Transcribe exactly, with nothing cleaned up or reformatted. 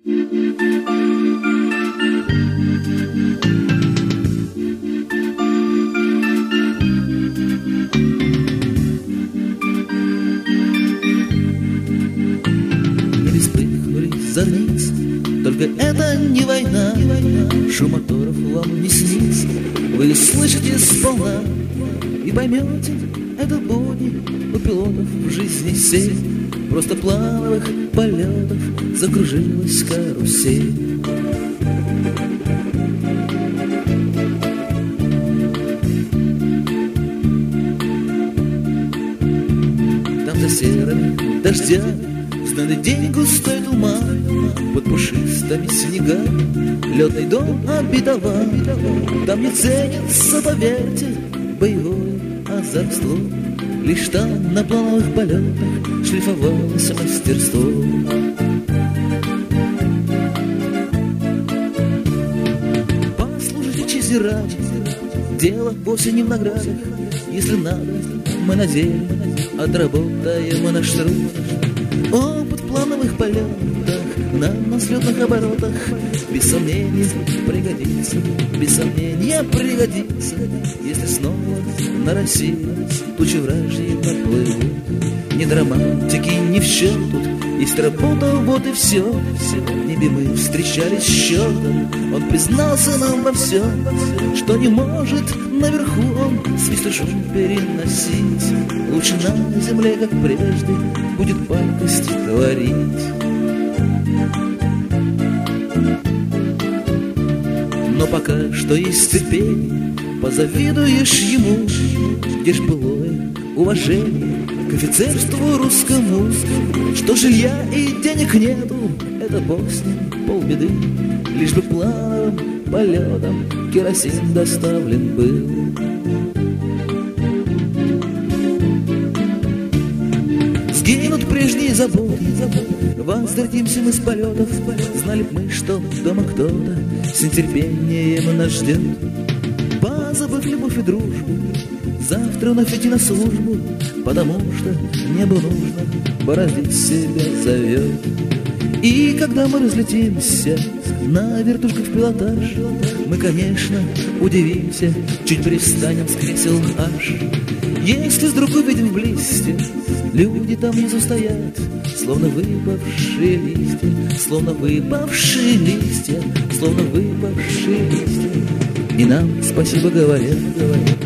Небе вспыхнули зорницы, только это не война. Шум моторов вам не снится, вы слышите сполна и поймете, это будни у пилотов в жизни семь. Просто плановых полетов закружилась карусель. Там за серыми дождями знойный день, густой туман, под пушистыми снегами летный дом обетован. Там не ценится, поверьте, боевое озорство, лишь там на плановых полетах шлифовалось мастерство. Послушайте, честь ради, дело вовсе не в наградах. Если надо, мы на деле отработаем наш труд. Опыт в плановых полетах, на взлетных оборотах без сомнения пригодится, без сомнения пригодится, если снова на Россию тучи вражьи наплывут. Ни романтики, ни в счет тут, есть работа, вот и все. В небе мы встречались с счетом, он признался нам во всем, что не может наверху он свист и шум переносить. Лучше на земле, как прежде, будет пакость творить. Но пока что есть терпение, позавидуешь ему, где ж былое уважение к офицерству русскому. Что жилья и денег нету, это бог с ним, полбеды, лишь бы плановым полетом керосин доставлен был. Сгинут прежние заботы, возвратимся мы с полетов. Знали б мы, что дома кто-то с нетерпением нас ждет. Позабыв любовь и дружбу, завтра вновь идти на службу, потому что небу нужно бороздить себя зовет. И когда мы разлетимся на вертушках в пилотаж, мы, конечно, удивимся, чуть привстанем с кресел аж. Если вдруг увидим в листе, люди там внизу стоят, словно выпавшие листья, словно выпавшие листья, словно выпавшие листья, и нам спасибо говорят, говорят.